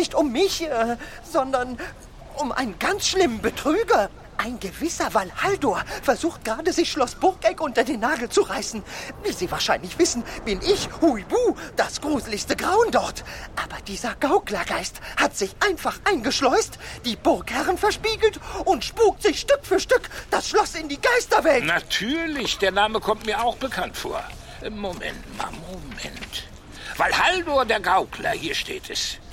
nicht um mich, sondern um einen ganz schlimmen Betrüger. Ein gewisser Valhaldor versucht gerade, sich Schloss Burgeck unter den Nagel zu reißen. Wie Sie wahrscheinlich wissen, bin ich, Huibu, das gruseligste Grauen dort. Aber dieser Gauklergeist hat sich einfach eingeschleust, die Burgherren verspiegelt und spukt sich Stück für Stück das Schloss in die Geisterwelt. Natürlich, der Name kommt mir auch bekannt vor. Moment. Valhaldor der Gaukler, hier steht es.